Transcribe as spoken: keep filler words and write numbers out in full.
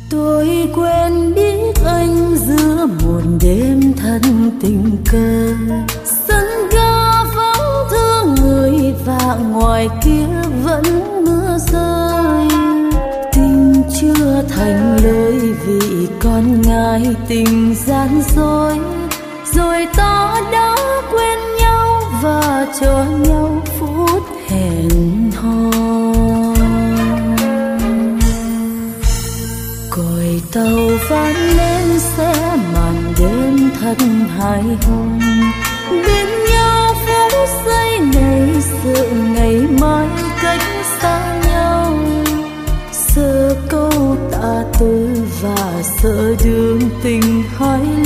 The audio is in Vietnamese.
Tôi quen biết anh giữa một đêm thân tình cờ, sân ga vắng thương người và ngoài kia vẫn mưa rơi. Tình chưa thành lời vì còn ngại tình gian dối, rồi ta đã quên nhau và cho nhau phút hẹn hò. Còi tàu ván lên xe màn đêm thật hài hùng, bên nhau phút giây này sợ ngày mai cách xa nhau. Sợ câu tạ từ và sợ đường tình hai